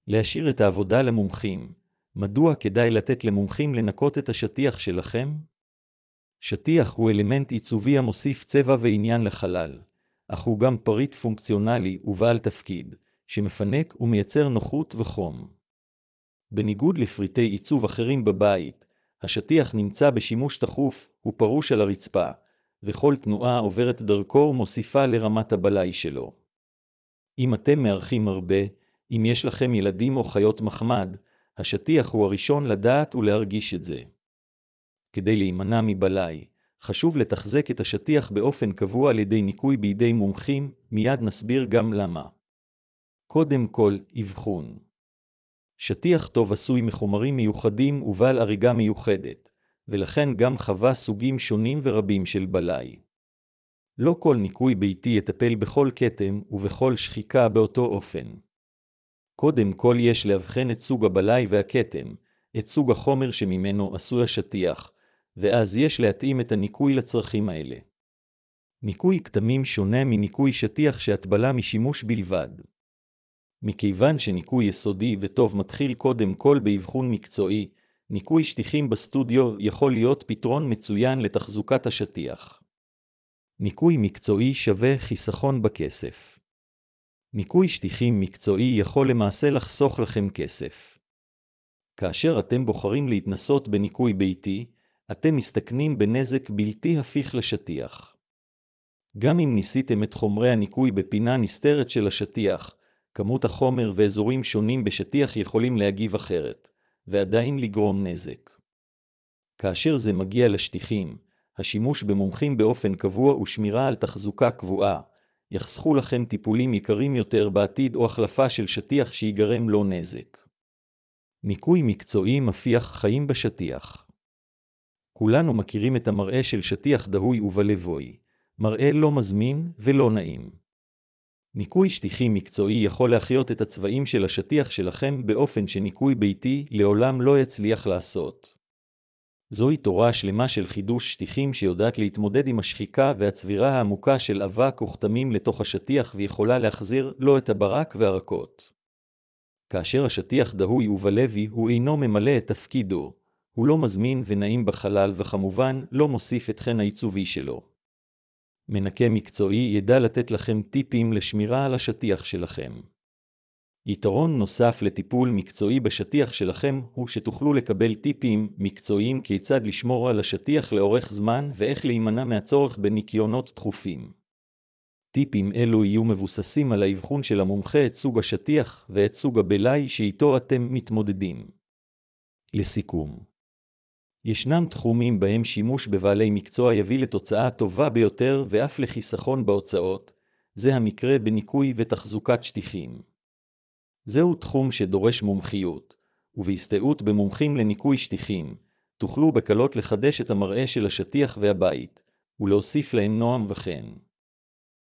להשאיר את העבודה למומחים. מדוע כדאי לתת למומחים לנקות את השטיח שלכם? שטיח הוא אלמנט עיצובי המוסיף צבע ועניין לחלל, אך הוא גם פריט פונקציונלי ובעל תפקיד, שמפנק ומייצר נוחות וחום. בניגוד לפריטי עיצוב אחרים בבית, השטיח נמצא בשימוש תכוף, הוא פרוש על הרצפה, וכל תנועה עוברת דרכו ומוסיפה לרמת הבלאי שלו. אם אתם מארחים הרבה, אם יש לכם ילדים או חיות מחמד, השטיח הוא הראשון לדעת ולהרגיש את זה. כדי להימנע מבלאי, חשוב לתחזק את השטיח באופן קבוע על ידי ניקוי בידי מומחים, מיד נסביר גם למה. קודם כל, אבחון. שטיח טוב עשוי מחומרים מיוחדים ובעל אריגה מיוחדת, ולכן גם חווה סוגים שונים ורבים של בלאי. לא כל ניקוי ביתי יטפל בכל כתם ובכל שחיקה באותו אופן. קודם כל יש להבחן את סוג הבלאי והכתם, את סוג החומר שממנו עשוי השטיח, ואז יש להתאים את הניקוי לצרכים האלה. ניקוי כתמים שונה מניקוי שטיח שהטבלה משימוש בלבד. מכיוון שניקוי יסודי וטוב מתחיל קודם כל באבחון מקצועי, ניקוי שטיחים בסטודיו יכול להיות פתרון מצוין לתחזוקת השטיח. ניקוי מקצועי שווה חיסכון בכסף. ניקוי שטיחים מקצועי יכול למעשה לחסוך לכם כסף. כאשר אתם בוחרים להתנסות בניקוי ביתי, אתם מסתכנים בנזק בלתי הפיך לשטיח. גם אם ניסיתם את חומרי הניקוי בפינה נסתרת של השטיח, כמות החומר ואזורים שונים בשטיח יכולים להגיב אחרת, ועדיין לגרום נזק. כאשר זה מגיע לשטיחים, השימוש במומחים באופן קבוע ושמירה על תחזוקה קבועה, יחסכו לכם טיפולים יקרים יותר בעתיד או החלפה של שטיח שיגרם לו נזק. ניקוי מקצועי מפיח חיים בשטיח. כולנו מכירים את המראה של שטיח דהוי ובלבוי, מראה לא מזמין ולא נעים. ניקוי שטיחים מקצועי יכול להחיות את הצבעים של השטיח שלכם באופן שניקוי ביתי לעולם לא יצליח לעשות. זוהי תורה שלמה של חידוש שטיחים שיודעת להתמודד עם השחיקה והצבירה העמוקה של אבק וכתמים לתוך השטיח ויכולה להחזיר לו את הברק והרקות. כאשר השטיח דהוי ובלוי הוא אינו ממלא את תפקידו, הוא לא מזמין ונעים בחלל וכמובן לא מוסיף את חן העיצובי שלו. מנקה מקצועי ידע לתת לכם טיפים לשמירה על השטיח שלכם. יתרון נוסף לטיפול מקצועי בשטיח שלכם הוא שתוכלו לקבל טיפים מקצועיים כיצד לשמור על השטיח לאורך זמן ואיך להימנע מהצורך בניקיונות תכופים. טיפים אלו יהיו מבוססים על האבחון של המומחה את סוג השטיח ואת סוג הבלאי שאיתו אתם מתמודדים. לסיכום, ישנם תחומים בהם שימוש בבעלי מקצוע יביא לתוצאה טובה ביותר ואף לחיסכון בהוצאות, זה המקרה בניקוי ותחזוקת שטיחים. זהו תחום שדורש מומחיות, ובהסתייעות במומחים לניקוי שטיחים, תוכלו בקלות לחדש את המראה של השטיח והבית, ולהוסיף להם נועם וחן.